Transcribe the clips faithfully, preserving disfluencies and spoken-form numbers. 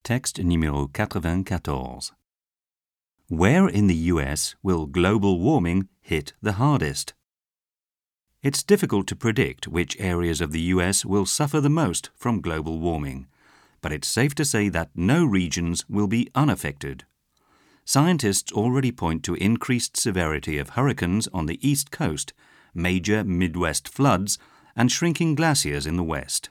Texte numéro quatre-vingt-quatorze. Where in the U S will global warming hit the hardest? It's difficult to predict which areas of the U S will suffer the most from global warming, but it's safe to say that no regions will be unaffected. Scientists already point to increased severity of hurricanes on the East Coast, major Midwest floods, and shrinking glaciers in the West.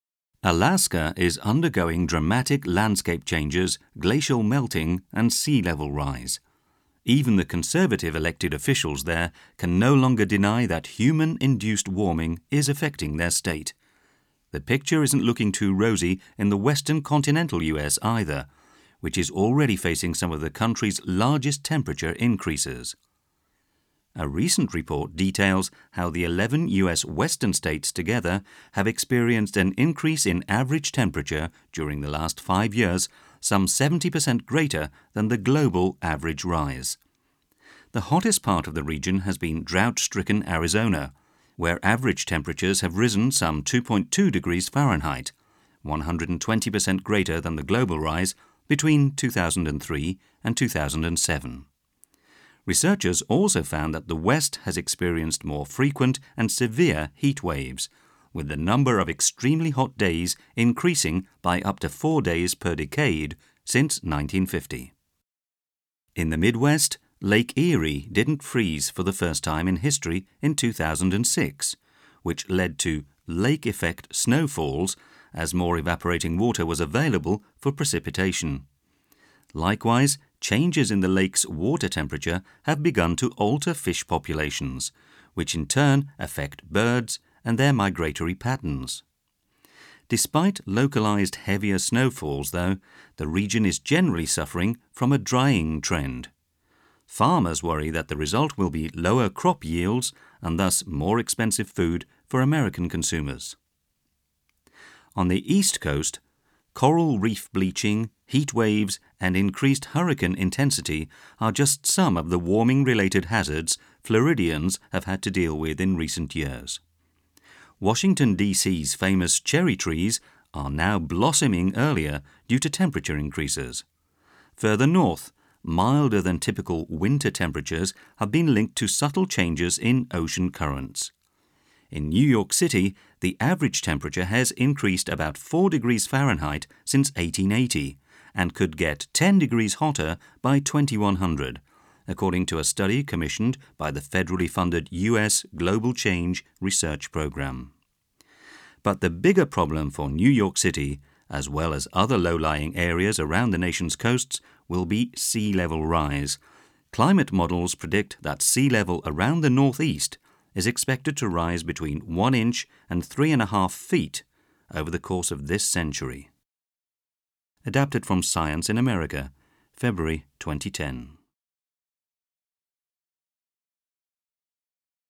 Alaska is undergoing dramatic landscape changes, glacial melting, and sea level rise. Even the conservative elected officials there can no longer deny that human-induced warming is affecting their state. The picture isn't looking too rosy in the western continental U S either, which is already facing some of the country's largest temperature increases. A recent report details how the eleven U S western states together have experienced an increase in average temperature during the last five years, some seventy percent greater than the global average rise. The hottest part of the region has been drought-stricken Arizona, where average temperatures have risen some two point two degrees Fahrenheit, one hundred twenty percent greater than the global rise between two thousand three and two thousand seven. Researchers also found that the West has experienced more frequent and severe heat waves, with the number of extremely hot days increasing by up to four days per decade since nineteen fifty. In the Midwest, Lake Erie didn't freeze for the first time in history in two thousand six, which led to lake effect snowfalls as more evaporating water was available for precipitation. Likewise, changes in the lake's water temperature have begun to alter fish populations, which in turn affect birds and their migratory patterns. Despite localized heavier snowfalls, though, the region is generally suffering from a drying trend. Farmers worry that the result will be lower crop yields and thus more expensive food for American consumers. On the East Coast, coral reef bleaching, heat waves, and increased hurricane intensity are just some of the warming-related hazards Floridians have had to deal with in recent years. Washington, D C's famous cherry trees are now blossoming earlier due to temperature increases. Further north, milder than typical winter temperatures have been linked to subtle changes in ocean currents. In New York City, the average temperature has increased about four degrees Fahrenheit since eighteen eighty and could get ten degrees hotter by twenty-one hundred, according to a study commissioned by the federally funded U S Global Change Research Program. But the bigger problem for New York City, as well as other low-lying areas around the nation's coasts, will be sea level rise. Climate models predict that sea level around the northeast is expected to rise between one inch and three and a half feet over the course of this century. Adapted from Science in America, February twenty ten.